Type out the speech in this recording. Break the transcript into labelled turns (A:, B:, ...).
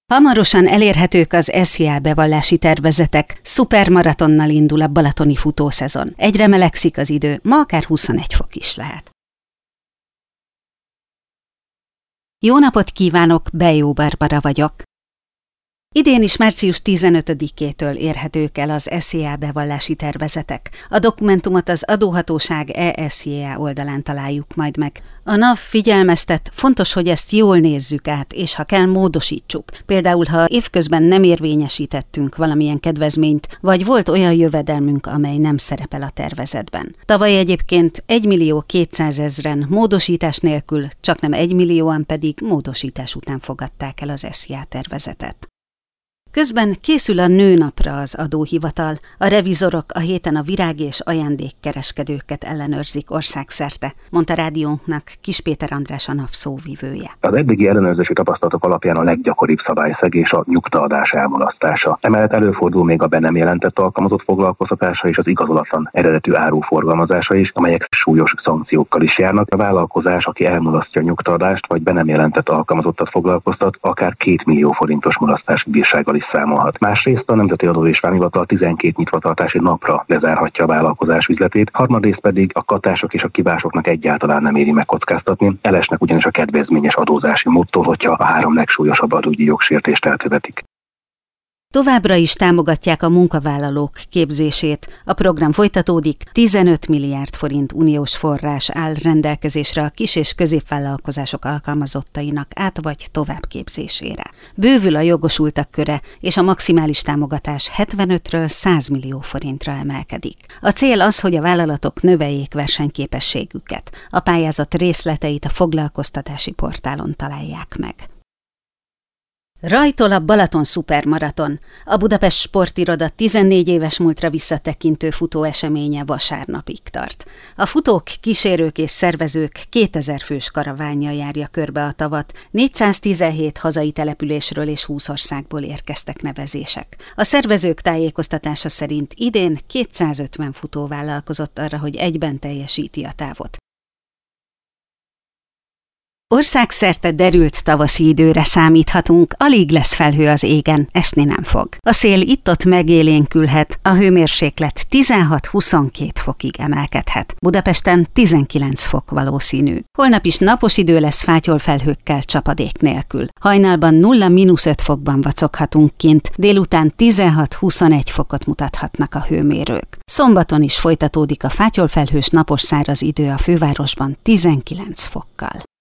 A: Hamarosan elérhetők az SZIA bevallási tervezetek, szupermaratonnal indul a balatoni futószezon. Egyre melegszik az idő, ma akár 21 fok is lehet. Jó napot kívánok, Bejó Barbara vagyok. Idén is március 15-től érhetők el az SZIA bevallási tervezetek. A dokumentumot az adóhatóság ESZIA oldalán találjuk majd meg. A NAV figyelmeztet, fontos, hogy ezt jól nézzük át, és ha kell, módosítsuk. Például, ha évközben nem érvényesítettünk valamilyen kedvezményt, vagy volt olyan jövedelmünk, amely nem szerepel a tervezetben. Tavaly egyébként 1.200.000-en módosítás nélkül, csaknem 1 millióan pedig módosítás után fogadták el az SZIA tervezetet. Közben készül a nőnapra az adóhivatal. A revizorok a héten a virág- és ajándékkereskedőket ellenőrzik országszerte, mondta rádiónknak Kiss Péter András, a NAV szóvivője.
B: Az eddigi ellenőrzési tapasztalatok alapján a leggyakoribb szabályszegés a nyugtaadás elmulasztása. Emellett előfordul még a be nem jelentett alkalmazott foglalkoztatása és az igazolatlan eredetű áru forgalmazása is, amelyek súlyos szankciókkal is járnak. A vállalkozás, aki elmulasztja a nyugtaadást vagy be nem jelentett alkalmazottat foglalkoztat, akár 2 millió forintos mulasztási bírsággal is számolhat. Másrészt a Nemzeti Adó és Vámhivatal 12 nyitvatartási napra lezárhatja a vállalkozás üzletét, harmadrészt pedig a katások és a kivásoknak egyáltalán nem éri megkockáztatni, elesnek ugyanis a kedvezményes adózási módtól, hogyha a 3 legsúlyosabb adóügyi jogsértést elkövetik.
A: Továbbra is támogatják a munkavállalók képzését. A program folytatódik, 15 milliárd forint uniós forrás áll rendelkezésre a kis- és középvállalkozások alkalmazottainak át- vagy továbbképzésére. Bővül a jogosultak köre, és a maximális támogatás 75-ről 100 millió forintra emelkedik. A cél az, hogy a vállalatok növeljék versenyképességüket. A pályázat részleteit a foglalkoztatási portálon találják meg. Rajtol a Balaton szupermaraton. A Budapest Sportiroda 14 éves múltra visszatekintő futóeseménye vasárnapig tart. A futók, kísérők és szervezők 2000 fős karavánja járja körbe a tavat, 417 hazai településről és 20 országból érkeztek nevezések. A szervezők tájékoztatása szerint idén 250 futó vállalkozott arra, hogy egyben teljesíti a távot. Országszerte derült tavaszi időre számíthatunk, alig lesz felhő az égen, esni nem fog. A szél itt-ott megélénkülhet, a hőmérséklet 16-22 fokig emelkedhet. Budapesten 19 fok valószínű. Holnap is napos idő lesz fátyolfelhőkkel, csapadék nélkül. Hajnalban 0-5 fokban vacoghatunk kint, délután 16-21 fokot mutathatnak a hőmérők. Szombaton is folytatódik a fátyolfelhős napos száraz idő a fővárosban 19 fokkal.